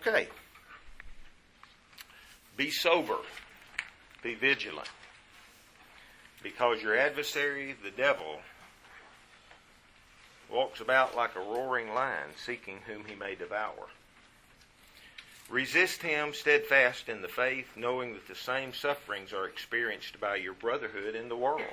Okay. Be sober. Be vigilant. Because your adversary, the devil, walks about like a roaring lion, seeking whom he may devour. Resist him steadfast in the faith, knowing that the same sufferings are experienced by your brotherhood in the world.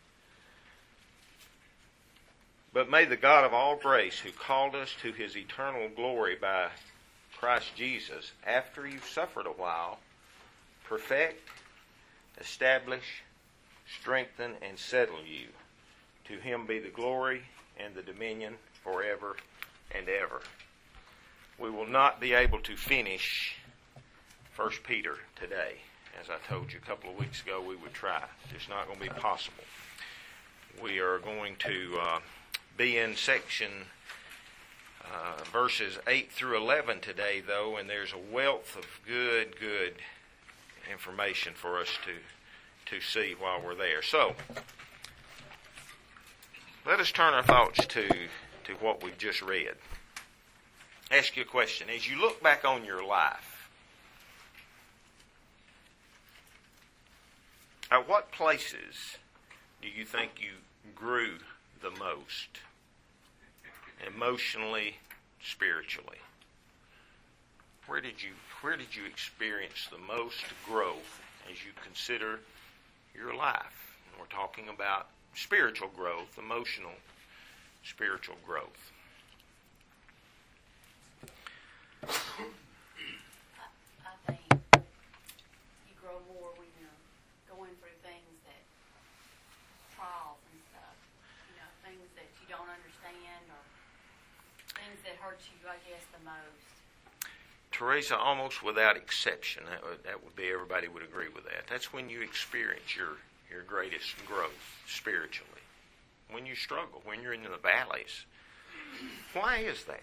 But may the God of all grace, who called us to his eternal glory by Christ Jesus, after you've suffered a while, perfect, establish, strengthen, and settle you. To him be the glory and the dominion forever and ever. We will not be able to finish 1 Peter today. As I told you a couple of weeks ago, we would try. It's not going to be possible. We are going to be in section verses 8 through 11 today, though, and there's a wealth of good information for us to see while we're there. So, let us turn our thoughts to what we've just read. Ask you a question. As you look back on your life, at what places do you think you grew the most? Emotionally, spiritually. Where did you experience the most growth as you consider your life? And we're talking about spiritual growth, emotional, spiritual growth. I think you grow more when you're going through things that, trials and stuff, things that you don't understand or things that hurt you, I guess, the most. Teresa, almost without exception, that would be, everybody would agree with that. That's when you experience your greatest growth spiritually. When you struggle, when you're in the valleys. Why is that?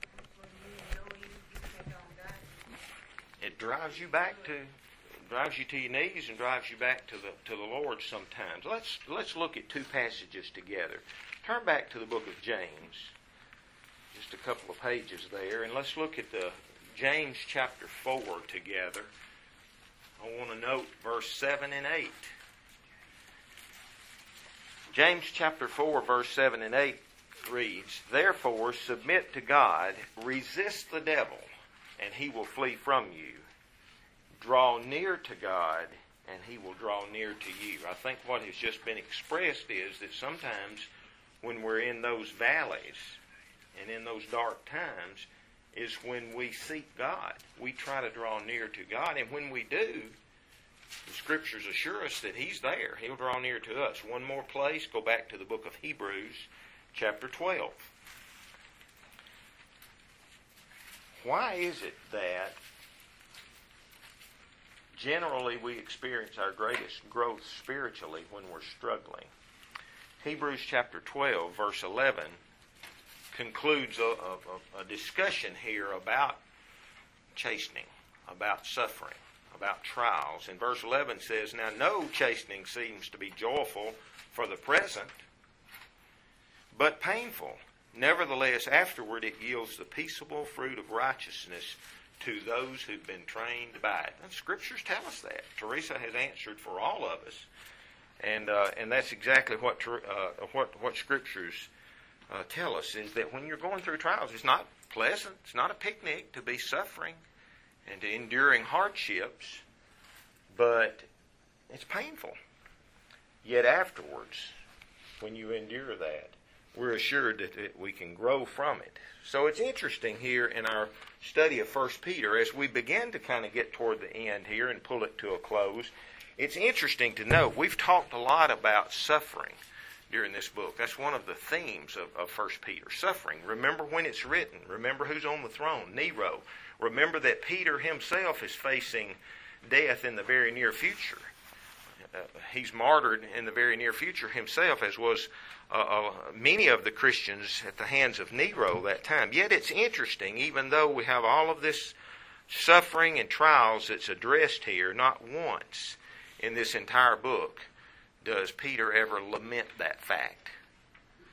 It drives you to your knees and drives you back to the Lord sometimes. Let's look at two passages together. Turn back to the book of James, just a couple of pages there, and let's look at the James chapter 4 together. I want to note verse 7 and 8. James chapter 4, verse 7 and 8 reads, "Therefore submit to God, resist the devil, and he will flee from you. Draw near to God, and he will draw near to you." I think what has just been expressed is that sometimes when we're in those valleys and in those dark times is when we seek God. We try to draw near to God, and when we do, the Scriptures assure us that he's there. He'll draw near to us. One more place, go back to the book of Hebrews, chapter 12. Why is it that generally we experience our greatest growth spiritually when we're struggling? Hebrews chapter 12, verse 11, concludes a discussion here about chastening, about suffering, about trials. And verse 11 says, "Now no chastening seems to be joyful for the present, but painful. Nevertheless, afterward it yields the peaceable fruit of righteousness to those who've been trained by it." And Scriptures tell us that. Teresa has answered for all of us, and that's exactly what Scriptures tell us, is that when you're going through trials, it's not pleasant. It's not a picnic to be suffering and to enduring hardships, but it's painful. Yet afterwards, when you endure that, we're assured that we can grow from it. So it's interesting here in our study of 1 Peter, as we begin to kind of get toward the end here and pull it to a close, it's interesting to note we've talked a lot about suffering during this book. That's one of the themes of 1 Peter, suffering. Remember when it's written. Remember who's on the throne, Nero. Remember that Peter himself is facing death in the very near future. He's martyred in the very near future himself, as was many of the Christians at the hands of Nero that time. Yet it's interesting, even though we have all of this suffering and trials that's addressed here, not once in this entire book does Peter ever lament that fact.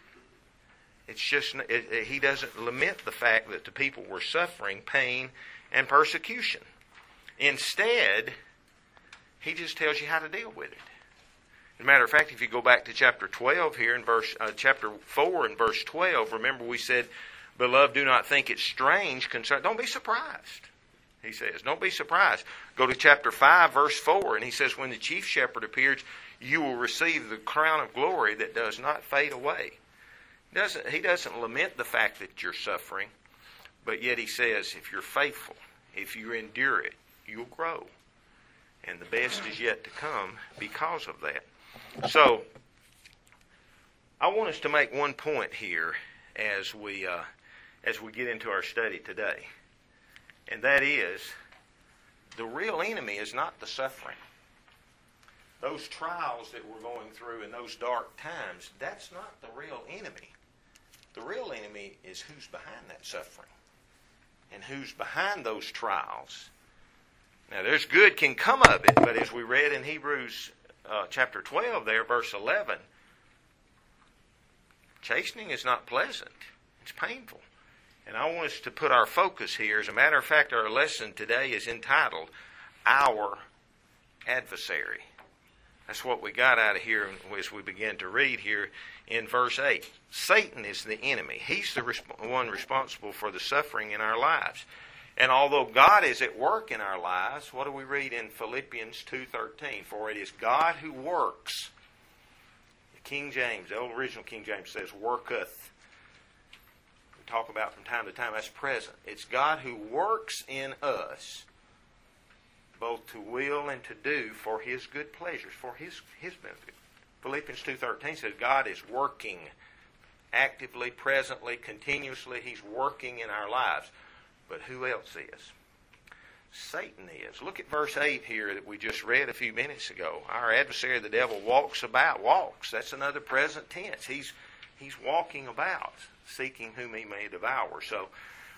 It's just, he doesn't lament the fact that the people were suffering pain and persecution. Instead, he just tells you how to deal with it. As a matter of fact, if you go back to chapter 12 here in chapter 4 and verse 12, remember we said, "Beloved, do not think it strange concern." Don't be surprised, he says. Don't be surprised. Go to chapter 5, verse 4, and he says, "When the chief shepherd appears, you will receive the crown of glory that does not fade away." He doesn't lament the fact that you're suffering, but yet he says, if you're faithful, if you endure it, you'll grow. And the best is yet to come because of that. So, I want us to make one point here as we get into our study today. And that is, the real enemy is not the suffering. Those trials that we're going through in those dark times, that's not the real enemy. The real enemy is who's behind that suffering and who's behind those trials. Now, there's good can come of it, but as we read in Hebrews chapter 12 there, verse 11, chastening is not pleasant. It's painful. And I want us to put our focus here. As a matter of fact, our lesson today is entitled, Our Adversary. That's what we got out of here as we begin to read here in verse 8. Satan is the enemy. He's the one responsible for the suffering in our lives. And although God is at work in our lives, what do we read in Philippians 2:13? For it is God who works. The King James, the old original King James says, worketh. We talk about from time to time, that's present. It's God who works in us, both to will and to do for His good pleasures, for His benefit. Philippians 2:13 says God is working actively, presently, continuously. He's working in our lives. But who else is? Satan is. Look at verse 8 here that we just read a few minutes ago. Our adversary, the devil, walks about. Walks. That's another present tense. He's walking about, seeking whom he may devour. So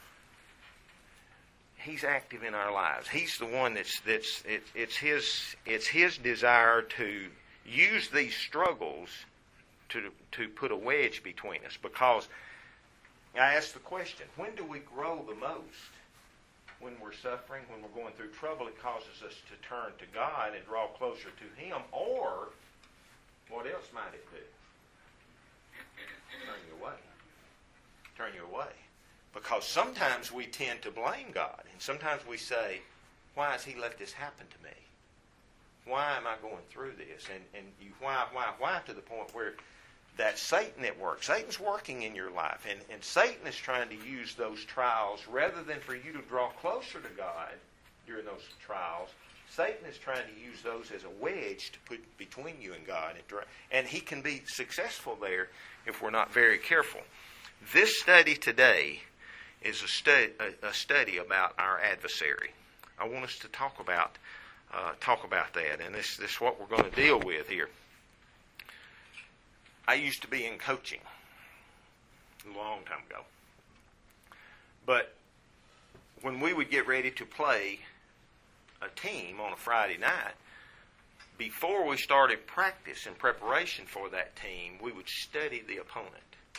he's active in our lives. He's the one it's his desire to use these struggles to put a wedge between us. Because I ask the question, when do we grow the most? When we're suffering, when we're going through trouble, it causes us to turn to God and draw closer to Him. Or, what else might it do? Turn you away. Turn you away. Because sometimes we tend to blame God. And sometimes we say, why has He let this happen to me? Why am I going through this? And you why to the point where that's Satan at work. Satan's working in your life. And Satan is trying to use those trials, rather than for you to draw closer to God during those trials, Satan is trying to use those as a wedge to put between you and God. And he can be successful there if we're not very careful. This study today is a study about our adversary. I want us to talk about that. And this is what we're going to deal with here. I used to be in coaching a long time ago. But when we would get ready to play a team on a Friday night, before we started practice in preparation for that team, we would study the opponent.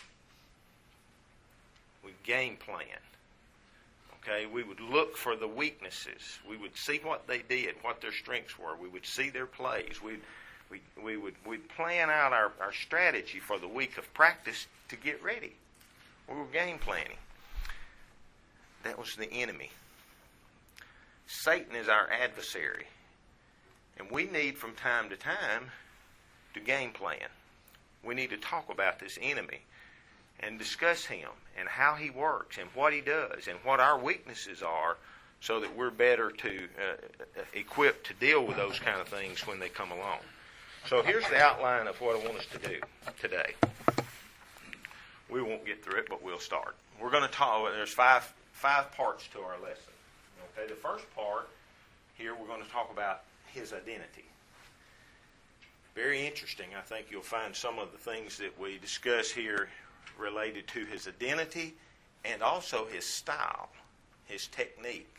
We'd game plan. Okay, we would look for the weaknesses. We would see what they did, what their strengths were. We would see their plays. We'd plan out our strategy for the week of practice to get ready. We were game planning. That was the enemy. Satan is our adversary. And we need from time to time to game plan. We need to talk about this enemy and discuss him and how he works and what he does and what our weaknesses are, so that we're better to equipped to deal with those kind of things when they come along. So here's the outline of what I want us to do today. We won't get through it, but we'll start. We're going to talk. There's five parts to our lesson. Okay, the first part here, we're going to talk about his identity. Very interesting. I think you'll find some of the things that we discuss here related to his identity and also his style, his technique.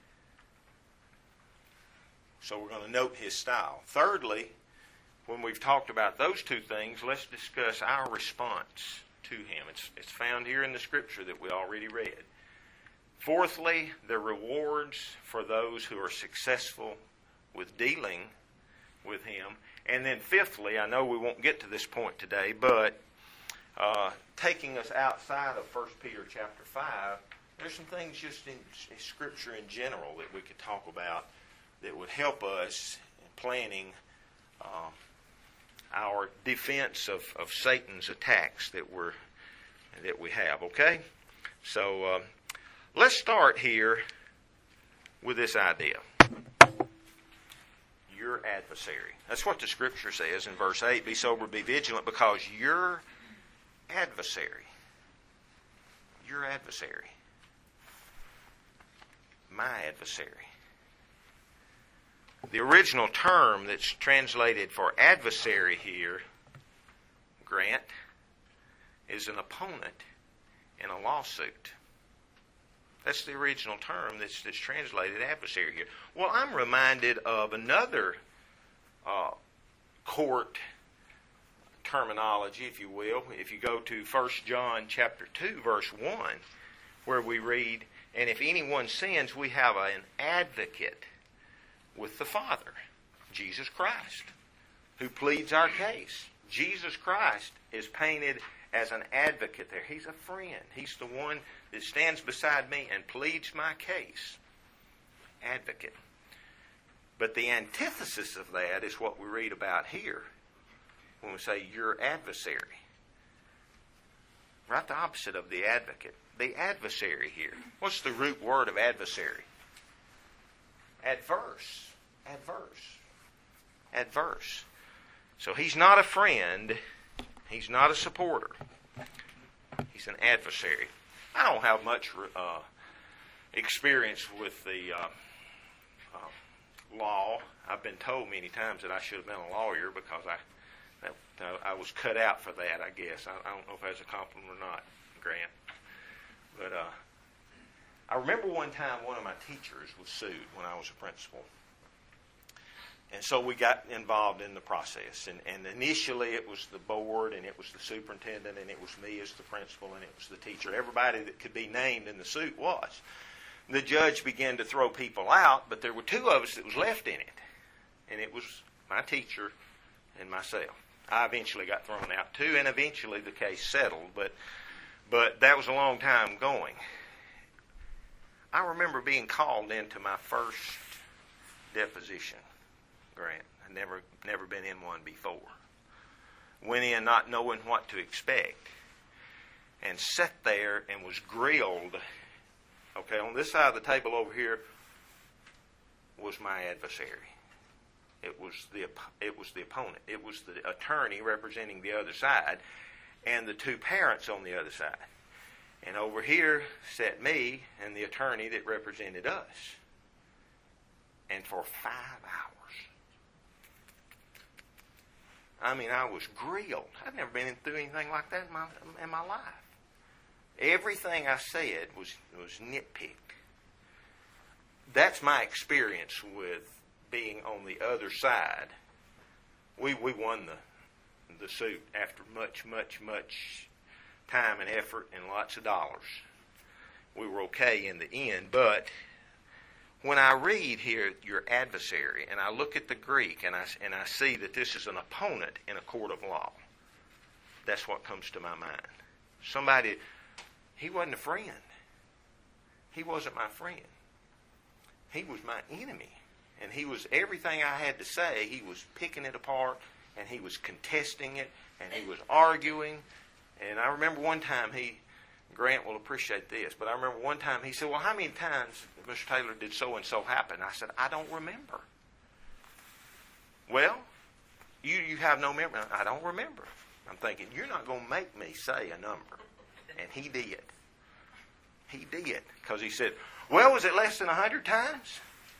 So we're going to note his style. Thirdly, when we've talked about those two things, let's discuss our response to him. It's found here in the scripture that we already read. Fourthly, the rewards for those who are successful with dealing with him. And then fifthly, I know we won't get to this point today, but taking us outside of 1 Peter chapter 5, there's some things just in Scripture in general that we could talk about that would help us in planning our defense of Satan's attacks that we have. Okay? So let's start here with this idea. Your adversary. That's what the Scripture says in verse 8. Be sober, be vigilant, because your adversary, my adversary. The original term that's translated for adversary here, Grant, is an opponent in a lawsuit. That's the original term that's translated adversary here. Well, I'm reminded of another court terminology, if you will. If you go to 1 John chapter 2, verse 1, where we read, and if anyone sins, we have an advocate with the Father, Jesus Christ, who pleads our case. Jesus Christ is painted as an advocate there. He's a friend. He's the one that stands beside me and pleads my case. Advocate. But the antithesis of that is what we read about here when we say your adversary. Right the opposite of the advocate. The adversary here. What's the root word of adversary? Adverse. Adverse. So he's not a friend. He's not a supporter. He's an adversary. I don't have much experience with the law. I've been told many times that I should have been a lawyer because I was cut out for that, I guess. I don't know if that's a compliment or not, Grant. But I remember one time one of my teachers was sued when I was a principal. And so we got involved in the process. And initially it was the board, and it was the superintendent, and it was me as the principal, and it was the teacher. Everybody that could be named in the suit was. The judge began to throw people out, but there were two of us that was left in it. And it was my teacher and myself. I eventually got thrown out too, and eventually the case settled. But that was a long time going. I remember being called into my first deposition, Grant. I'd never been in one before. Went in not knowing what to expect, and sat there and was grilled. Okay, on this side of the table over here was my adversary. It was the opponent. It was the attorney representing the other side, and the two parents on the other side. And over here sat me and the attorney that represented us. And for 5 hours, I mean, I was grilled. I've never been through anything like that in my life. Everything I said was nitpicked. That's my experience with being on the other side. We won the suit after much time and effort and lots of dollars. We were okay in the end, but when I read here your adversary and I look at the Greek and I see that this is an opponent in a court of law, that's what comes to my mind. Somebody, he wasn't a friend. He wasn't my friend. He was my enemy. And he was everything I had to say, he was picking it apart, and he was contesting it, and he was arguing. And I remember one time Grant will appreciate this, but I remember one time he said, well, how many times, Mr. Taylor, did so-and-so happen? I said, I don't remember. Well, you have no memory. I don't remember. I'm thinking, you're not going to make me say a number. And he did. He did. Because he said, well, was it less than 100 times?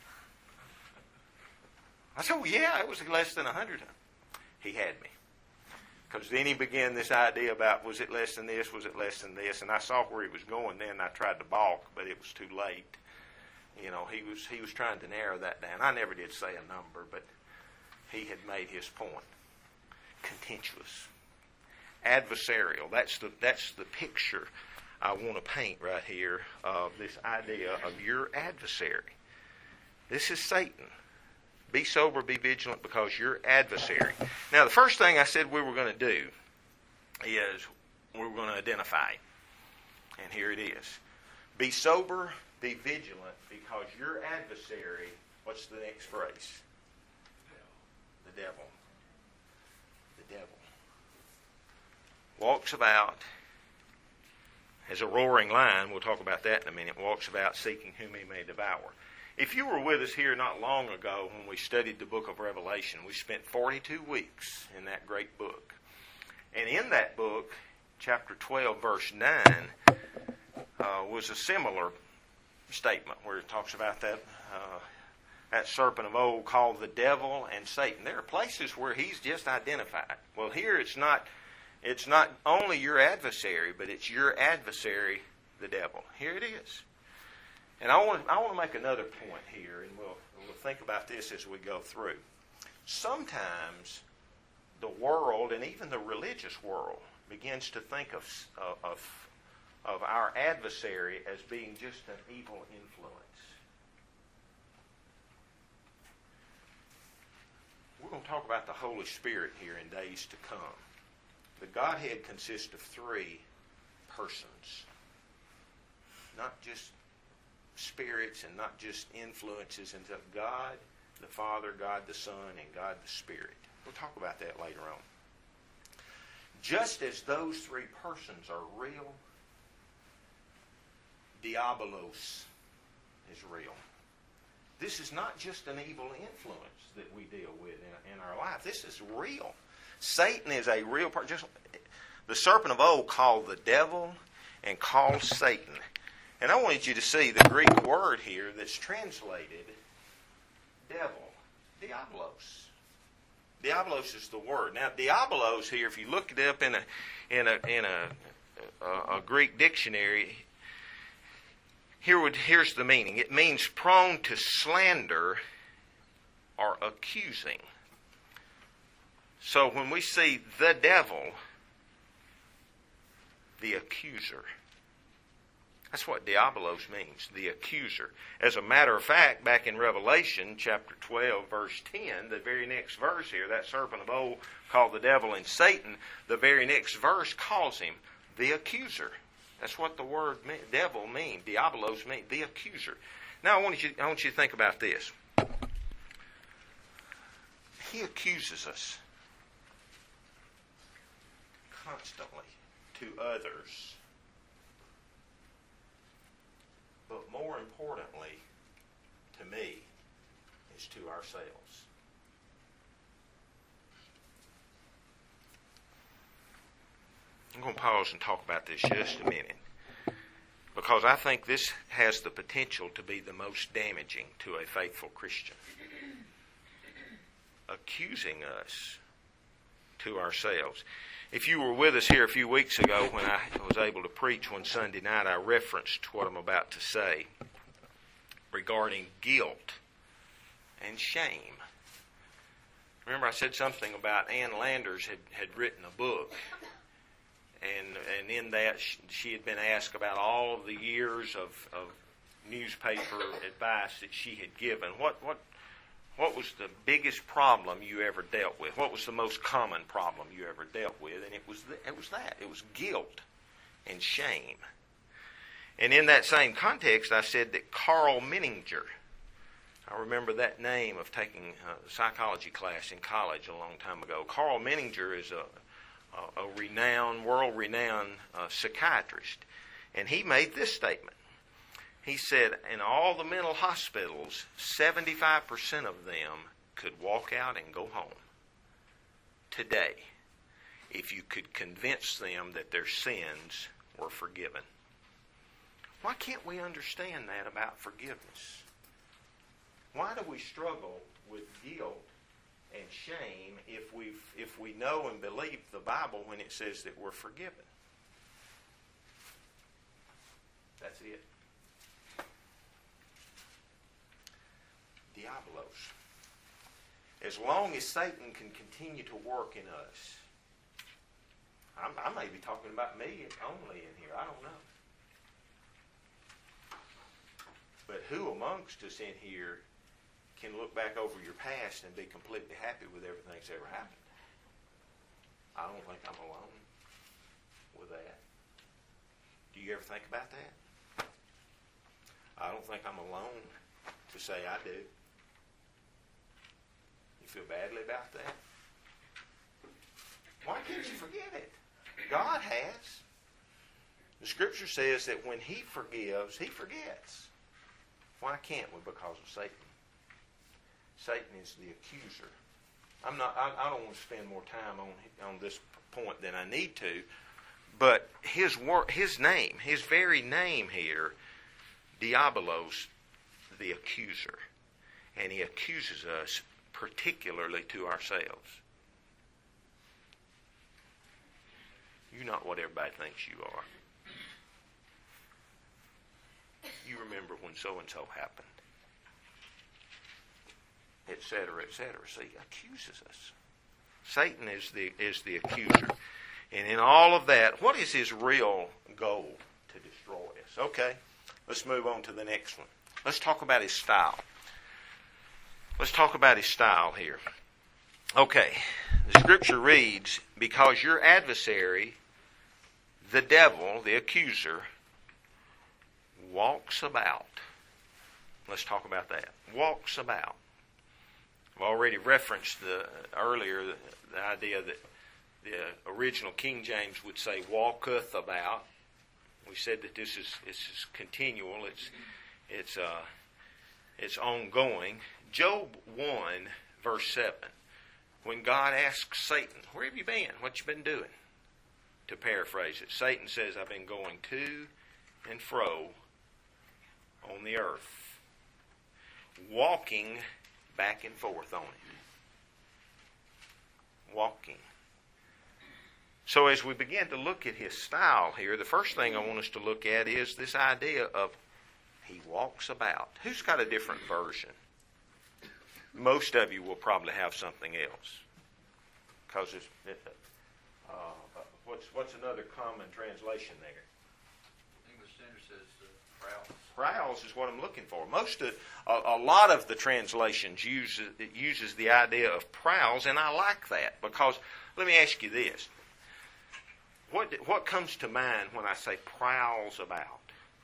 I said, well, yeah, it was less than 100 times. He had me. Because then he began this idea about, was it less than this, was it less than this? And I saw where he was going then, and I tried to balk, but it was too late. You know, he was trying to narrow that down. I never did say a number, but he had made his point. Contentious. Adversarial. That's the picture I want to paint right here of this idea of your adversary. This is Satan. Be sober, be vigilant, because your adversary. Now, the first thing I said we were going to do is we were going to identify him. And here it is. Be sober, be vigilant, because your adversary, what's the next phrase? The devil. The devil. Walks about as a roaring lion. We'll talk about that in a minute. Walks about seeking whom he may devour. If you were with us here not long ago when we studied the book of Revelation, we spent 42 weeks in that great book. And in that book, chapter 12, verse 9, was a similar statement where it talks about that serpent of old called the devil and Satan. There are places where he's just identified. Well, here it's not only your adversary, but it's your adversary, the devil. Here it is. And I want to make another point here, and we'll think about this as we go through. Sometimes the world, and even the religious world, begins to think of our adversary as being just an evil influence. We're going to talk about the Holy Spirit here in days to come. The Godhead consists of three persons, not just spirits and not just influences, and God the Father, God the Son, and God the Spirit. We'll talk about that later on. Just as those three persons are real, Diabolos is real. This is not just an evil influence that we deal with in our life. This is real. Satan is a real person. The serpent of old called the devil and called Satan. And I wanted you to see the Greek word here that's translated devil, diabolos. Diabolos is the word. Now, diabolos here, if you look it up in a Greek dictionary, here's the meaning. It means prone to slander or accusing. So when we see the devil, the accuser. That's what diabolos means, the accuser. As a matter of fact, back in Revelation chapter 12, verse 10, the very next verse here, that serpent of old called the devil and Satan, the very next verse calls him the accuser. That's what the word devil means, diabolos means, the accuser. Now I want you to think about this. He accuses us constantly to others. But more importantly, to me, is to ourselves. I'm going to pause and talk about this just a minute, because I think this has the potential to be the most damaging to a faithful Christian. Accusing us to ourselves. If you were with us here a few weeks ago when I was able to preach one Sunday night, I referenced what I'm about to say regarding guilt and shame. Remember I said something about Ann Landers had written a book, and in that she had been asked about all of the years of newspaper advice that she had given. What was the biggest problem you ever dealt with? What was the most common problem you ever dealt with? And it was that. It was guilt and shame. And in that same context, I said that Carl Menninger, I remember that name of taking a psychology class in college a long time ago. Carl Menninger is a world-renowned psychiatrist. And he made this statement. He said, in all the mental hospitals, 75% of them could walk out and go home today if you could convince them that their sins were forgiven. Why can't we understand that about forgiveness? Why do we struggle with guilt and shame if we know and believe the Bible when it says that we're forgiven? That's it. Diabolos. As long as Satan can continue to work in us, I may be talking about me only in here, I don't know. But who amongst us in here can look back over your past and be completely happy with everything that's ever happened? I don't think I'm alone with that. Do you ever think about that? I don't think I'm alone to say I do. You feel badly about that? Why can't you forget it? God has. The Scripture says that when He forgives, He forgets. Why can't we? Because of Satan. Satan is the accuser. I don't want to spend more time on this point than I need to, but his name, his very name here, Diabolos, the accuser, and he accuses us particularly to ourselves. You're not what everybody thinks you are. You remember when so-and-so happened, etc., etc. See, he accuses us. Satan is the accuser. And in all of that, what is his real goal? To destroy us. Okay, let's move on to the next one. Let's talk about his style. Let's talk about his style here. Okay, the Scripture reads, because your adversary, the devil, the accuser, walks about. Let's talk about that. Walks about. I've already referenced earlier the idea that the original King James would say walketh about. We said that this is continual. It's ongoing. Job 1 verse 7. When God asks Satan, "Where have you been? What you been doing?" To paraphrase it, Satan says, "I've been going to and fro on the earth, walking back and forth on it." Walking. So as we begin to look at his style here, the first thing I want us to look at is this idea of he walks about. Who's got a different version? Most of you will probably have something else. Because what's another common translation there? English Standard says prowls. Prowls is what I'm looking for. A lot of the translations uses the idea of prowls, and I like that because let me ask you this: what comes to mind when I say prowls about?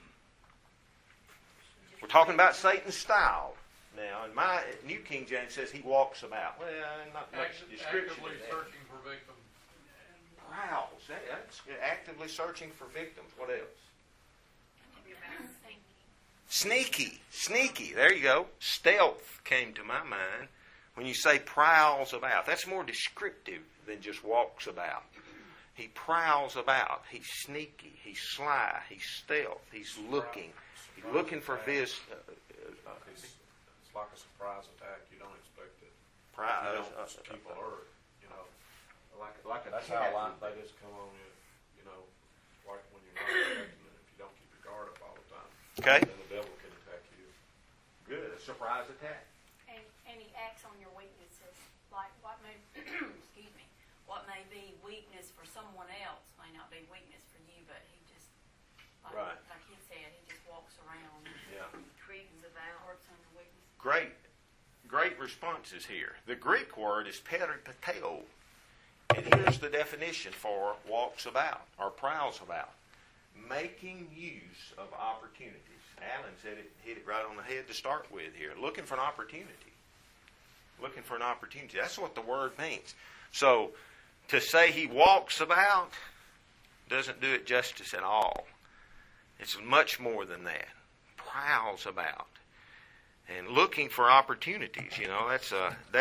We're talking about Satan's style now, and my New King James says he walks about. Well, not much description. Actively searching for victims. Prowls. That's actively searching for victims. What else? Sneaky. There you go. Stealth came to my mind when you say prowls about. That's more descriptive than just walks about. He prowls about. He's sneaky. He's sly. He's stealth. He's looking. He's looking for It's like a surprise attack. You don't expect it. You don't keep alert. You know, like a that's cat. how they just come on you. You know, like when you're not expecting it. If you don't keep your guard up all the time, Okay. then the devil can attack you. Good. A surprise attack. And he acts on your weaknesses, like what may, what may be weakness for someone else may not be weakness for you, but he just, Right. like he said, he just walks around, Yeah. creeping about, works on your weakness. Great responses here. The Greek word is peripateo. And here's the definition for walks about or prowls about. Making use of opportunities. Alan said hit it right on the head to start with here. Looking for an opportunity. Looking for an opportunity. That's what the word means. So to say he walks about doesn't do it justice at all. It's much more than that. Prowls about. And looking for opportunities, that's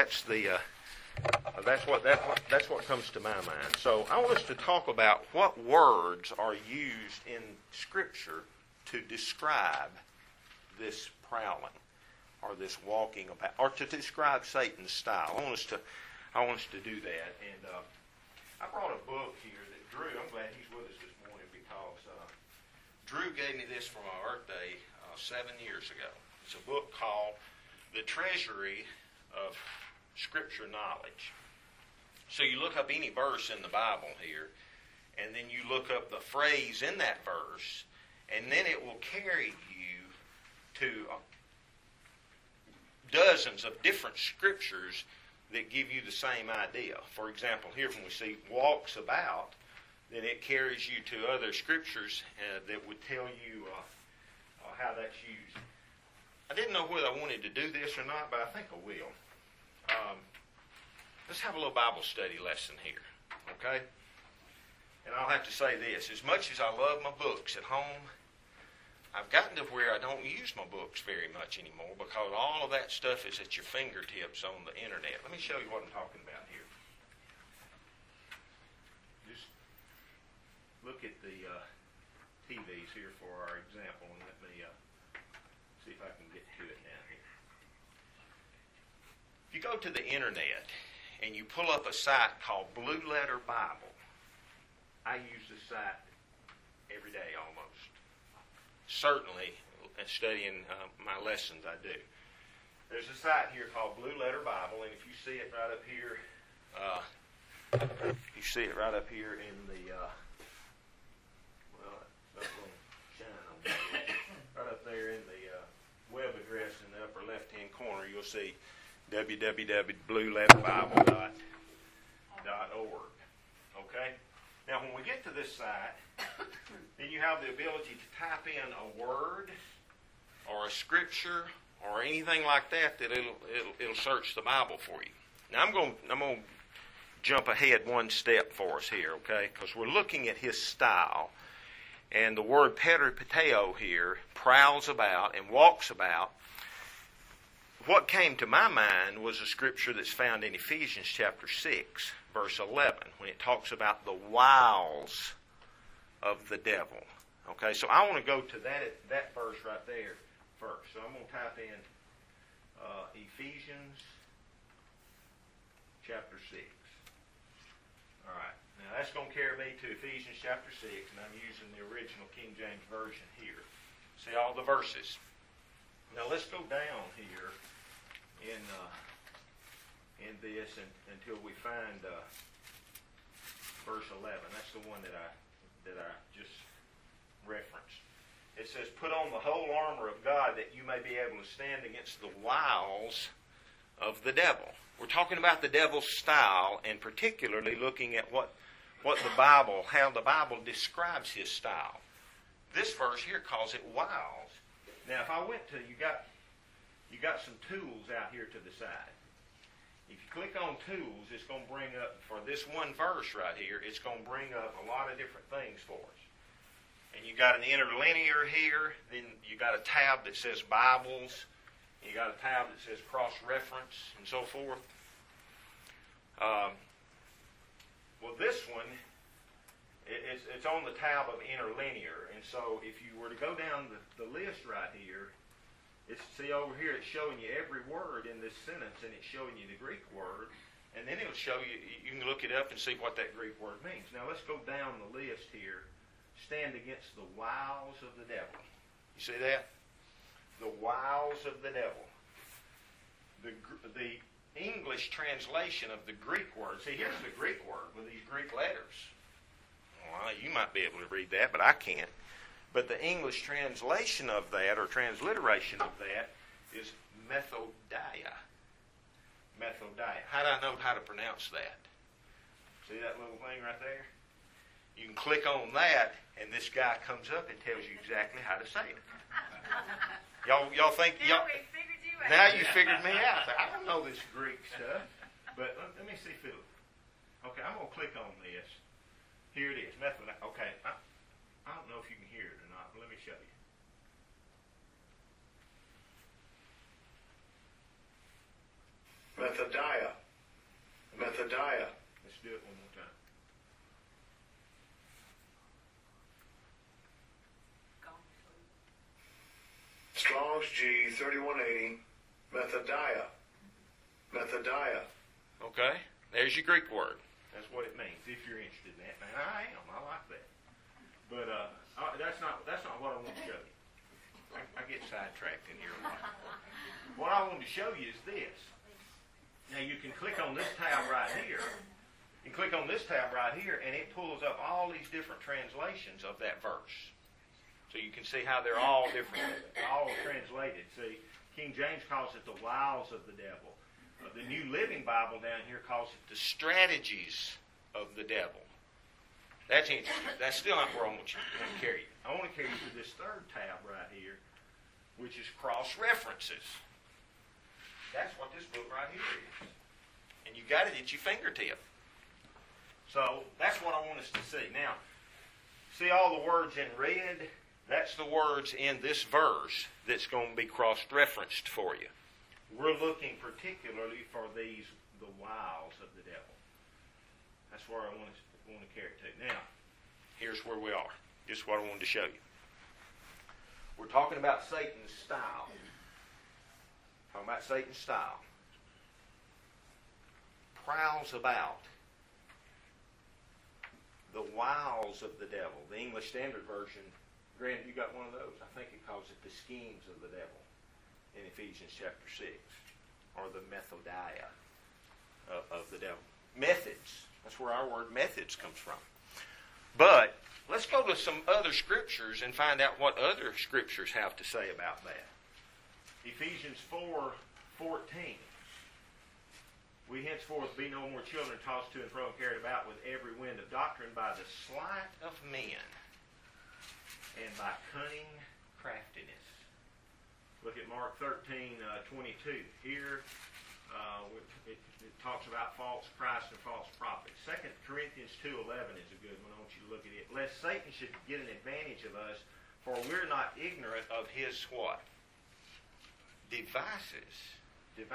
what comes to my mind. So I want us to talk about what words are used in Scripture to describe this prowling, or this walking about, or to describe Satan's style. I want us to do that. And I brought a book here that Drew. I'm glad he's with us this morning because Drew gave me this for my birthday 7 years ago. It's a book called The Treasury of Scripture Knowledge. So you look up any verse in the Bible here, and then you look up the phrase in that verse, and then it will carry you to dozens of different scriptures that give you the same idea. For example, here when we see walks about, then it carries you to other scriptures that would tell you how that's used. I didn't know whether I wanted to do this or not, but I think I will. Let's have a little Bible study lesson here, okay? And I'll have to say this. As much as I love my books at home, I've gotten to where I don't use my books very much anymore because all of that stuff is at your fingertips on the internet. Let me show you what I'm talking about here. Just look at the TVs here for our example, and let me see if I can get to it down here. If you go to the internet and you pull up a site called Blue Letter Bible, I use this site every day almost. Certainly, studying my lessons, I do. There's a site here called Blue Letter Bible, and if you see it right up here, you see it right up here in the, well, that's going to shine on me. Right up there in the web address in the upper left-hand corner, you'll see www.blueletterbible.org. Okay? Now, when we get to this site, then you have the ability to type in a word or a scripture or anything like that it'll search the Bible for you. Now, I'm going to jump ahead one step for us here, okay? Because we're looking at his style. And the word peripateo here prowls about and walks about. What came to my mind was a scripture that's found in Ephesians chapter 6, verse 11, when it talks about the wiles of the devil. Okay, so I want to go to that verse right there first. So I'm going to type in Ephesians chapter 6. All right, now that's going to carry me to Ephesians chapter 6, and I'm using the original King James Version here. See all the verses. Now let's go down here in this until we find verse 11. That's the one that I just referenced. It says, "Put on the whole armor of God that you may be able to stand against the wiles of the devil." We're talking about the devil's style, and particularly looking at what the Bible, how the Bible describes his style. This verse here calls it wiles. Now, if I went to, you got some tools out here to the side. If you click on tools, it's going to bring up, for this one verse right here, it's going to bring up a lot of different things for us. And you got an interlinear here, then you got a tab that says Bibles, you got a tab that says cross-reference, and so forth. Well, this one, it's on the tab of interlinear, and so if you were to go down the list right here, see over here, it's showing you every word in this sentence, and it's showing you the Greek word, and then it'll show you, you can look it up and see what that Greek word means. Now let's go down the list here. Stand against the wiles of the devil. You see that? The wiles of the devil. The English translation of the Greek word. See, here's the Greek word with these Greek letters. Well, you might be able to read that, but I can't. But the English translation of that, or transliteration of that, is methodia. Methodia. How do I know how to pronounce that? See that little thing right there? You can click on that, and this guy comes up and tells you exactly how to say it. Y'all think... Now we figured you out. Now you figured me out. I don't know this Greek stuff. But let me see, Philip. Okay, I'm going to click on this. Here it is. Methodia. Okay, I don't know if you can hear it or not, but let me show you. Methodia. Methodia. Let's do it one more time. Strong's G 3180. Methodia. Methodia. Okay, there's your Greek word. That's what it means, if you're interested in that. And I am. I like that. But that's not what I want to show you. I get sidetracked in here a lot. What I want to show you is this. Now you can click on this tab right here. You can click on this tab right here, and it pulls up all these different translations of that verse. So you can see how they're all different, all translated. See, King James calls it the wiles of the devil. The New Living Bible down here calls it the strategies of the devil. That's interesting. That's still not where I want to carry you. I want to carry you to this third tab right here, which is cross-references. That's what this book right here is. And you got it at your fingertip. So that's what I want us to see. Now, see all the words in red? That's the words in this verse that's going to be cross-referenced for you. We're looking particularly for the wiles of the devil. That's where I want to carry it to. Now, here's where we are. This is what I wanted to show you. We're talking about Satan's style. Talking about Satan's style. Prowls about. The wiles of the devil. The English Standard Version, Grant, you got one of those? I think it calls it the schemes of the devil in Ephesians chapter 6. Or the methodia of the devil. Methods. That's where our word methods comes from. But let's go to some other scriptures and find out what other scriptures have to say about that. Ephesians 4:14. We henceforth be no more children tossed to and fro and carried about with every wind of doctrine by the sleight of men and by cunning craftiness. Look at Mark 13:22. Here it talks about false Christ and false prophets. 2 Corinthians 2:11 is a good one. I want you to look at it. Lest Satan should get an advantage of us, for we're not ignorant of his what? Devices. 2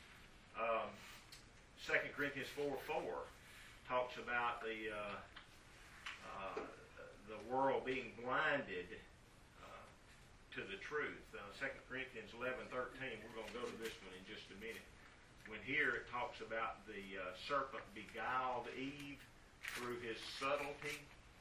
Corinthians 4:4 talks about the world being blinded to the truth. 2 Corinthians 11:13. We're going to go to this one in just a minute. When here it talks about the serpent beguiled Eve through his subtlety.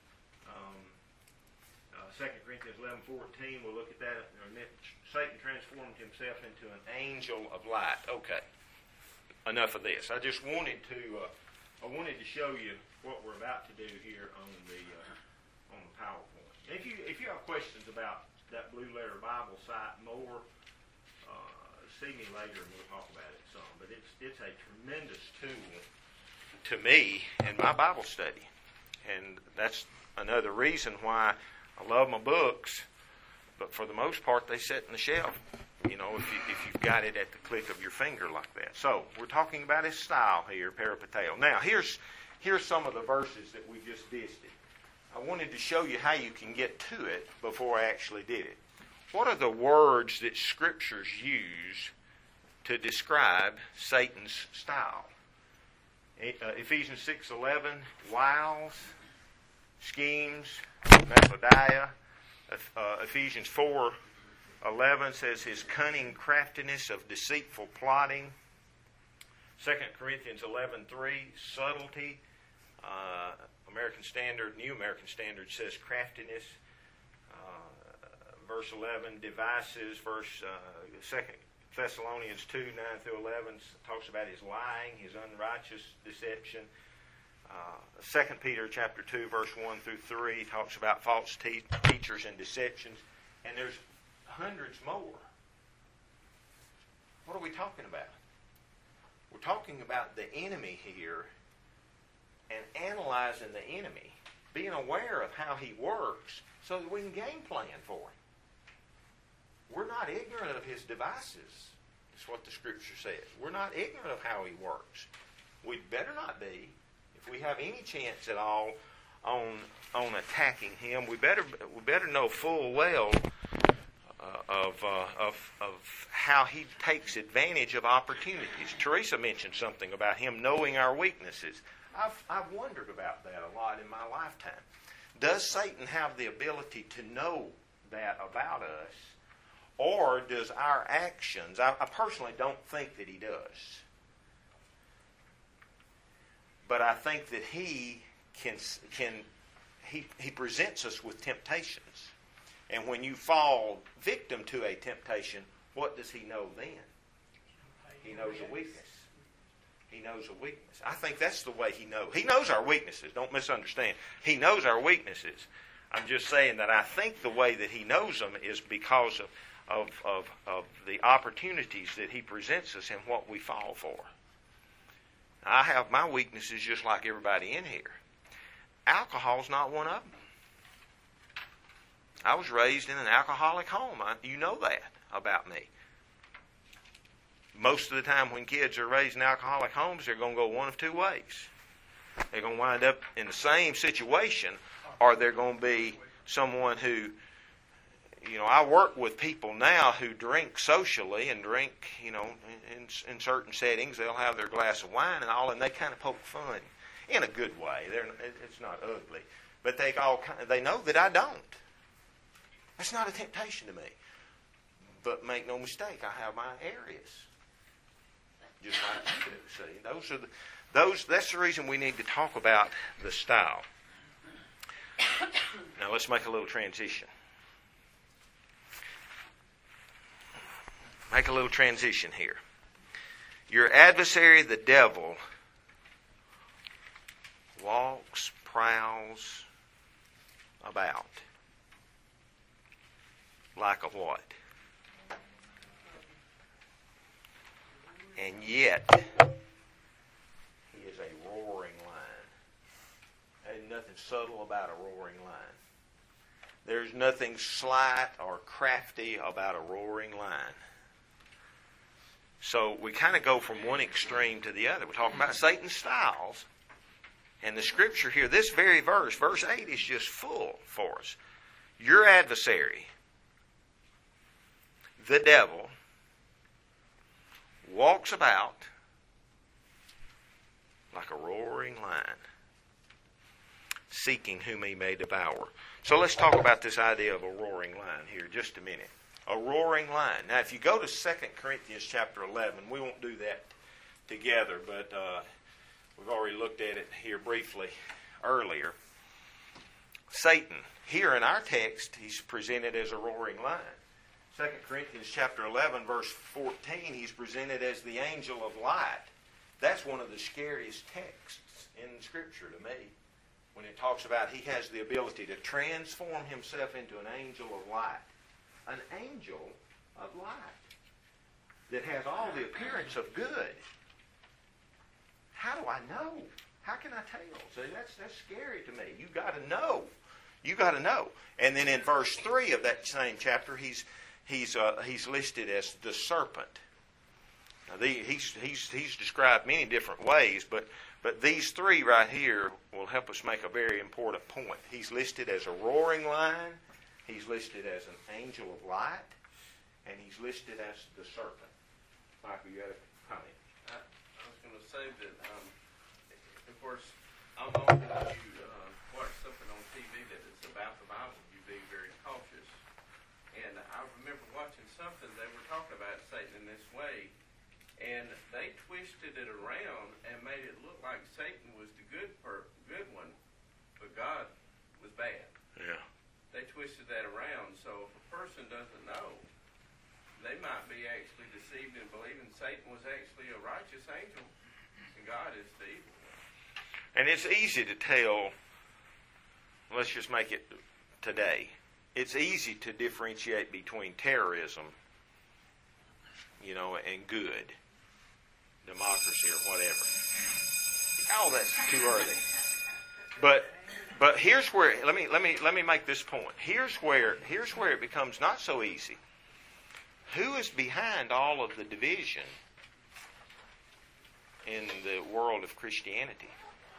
2 Corinthians 11:14. We'll look at that. Satan transformed himself into an angel of light. Okay. Enough of this. I just wanted to show you what we're about to do here on the PowerPoint. If you have questions about that Blue Letter Bible site more, see me later and we'll talk about it some. But it's a tremendous tool to me in my Bible study, and that's another reason why I love my books. But for the most part, they sit in the shelf. You know, if you've got it at the click of your finger like that. So we're talking about his style here, peripateo. Now here's some of the verses that we just visited. I wanted to show you how you can get to it before I actually did it. What are the words that Scriptures use to describe Satan's style? Ephesians 6:11, wiles, schemes, methodia. Ephesians 4:11 says his cunning craftiness of deceitful plotting. 2 Corinthians 11:3, subtlety. American Standard, New American Standard says craftiness. Verse 11, devices. Verse 2 Thessalonians 2:9-11 talks about his lying, his unrighteous deception. 2 Peter chapter 2, verse 1-3 talks about false teachers and deceptions. And there's hundreds more. What are we talking about? We're talking about the enemy here and analyzing the enemy, being aware of how he works so that we can game plan for him. We're not ignorant of his devices. That's what the Scripture says. We're not ignorant of how he works. We'd better not be. If we have any chance at all on attacking him, we better know full well of how he takes advantage of opportunities. Teresa mentioned something about him knowing our weaknesses. I've wondered about that a lot in my lifetime. Does Satan have the ability to know that about us, or does our actions? I personally don't think that he does, but I think that he he presents us with temptations, and when you fall victim to a temptation, what does he know then? He knows a weakness. He knows a weakness. I think that's the way he knows. He knows our weaknesses. Don't misunderstand. He knows our weaknesses. I'm just saying that I think the way that he knows them is because of the opportunities that he presents us and what we fall for. I have my weaknesses just like everybody in here. Alcohol's not one of them. I was raised in an alcoholic home. You know that about me. Most of the time when kids are raised in alcoholic homes, they're going to go one of two ways. They're going to wind up in the same situation, or they're going to be someone who, I work with people now who drink socially and drink, in certain settings. They'll have their glass of wine and all, and they kind of poke fun in a good way. It's not ugly. But they know that I don't. That's not a temptation to me. But make no mistake, I have my areas. Just like you do. See, that's the reason we need to talk about the style. Now let's make a little transition. Make a little transition here. Your adversary, the devil, walks, prowls about like a what? And yet, he is a roaring lion. There's nothing subtle about a roaring lion. There's nothing slight or crafty about a roaring lion. So we kind of go from one extreme to the other. We're talking about Satan's styles. And the scripture here, this very verse, verse 8, is just full for us. Your adversary, the devil, walks about like a roaring lion, seeking whom he may devour. So let's talk about this idea of a roaring lion here just a minute. A roaring lion. Now, if you go to 2 Corinthians chapter 11, we won't do that together, but we've already looked at it here briefly earlier. Satan, here in our text, he's presented as a roaring lion. 2 Corinthians chapter 11, verse 14, he's presented as the angel of light. That's one of the scariest texts in Scripture to me, when it talks about he has the ability to transform himself into an angel of light. An angel of light that has all the appearance of good. How do I know? How can I tell? See, that's scary to me. You got to know. You got to know. And then in verse 3 of that same chapter, he's listed as the serpent. Now, he's described many different ways, but these three right here will help us make a very important point. He's listed as a roaring lion. He's listed as an angel of light, and he's listed as the serpent. Michael, you had a comment? I was going to say that, of course, I'm known that you watch something on TV that is about the Bible. You be very cautious. And I remember watching something, they were talking about Satan in this way, and they twisted it around and made it look like Satan was the good one, but God was bad. Yeah. They twisted that around, so if a person doesn't know, they might be actually deceived in believing Satan was actually a righteous angel and God is the evil one. And it's easy to tell, let's just make it today, it's easy to differentiate between terrorism, and good, democracy or whatever. Oh, that's too early. But here's where let me make this point. Here's where it becomes not so easy. Who is behind all of the division in the world of Christianity?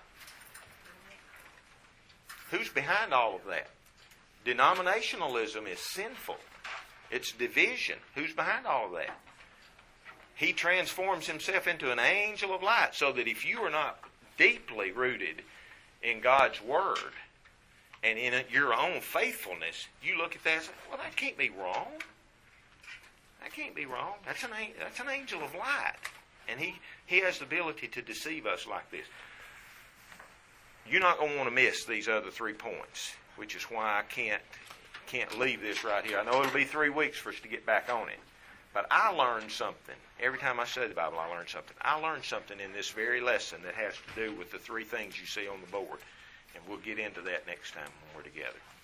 Who's behind all of that? Denominationalism is sinful. It's division. Who's behind all of that? He transforms himself into an angel of light, so that if you are not deeply rooted in God's Word and in your own faithfulness, you look at that and say, well, that can't be wrong. That can't be wrong. That's an angel of light. And he has the ability to deceive us like this. You're not going to want to miss these other 3 points, which is why I can't leave this right here. I know it'll be 3 weeks for us to get back on it. But I learned something. Every time I study the Bible, I learn something. I learned something in this very lesson that has to do with the 3 things you see on the board. And we'll get into that next time when we're together.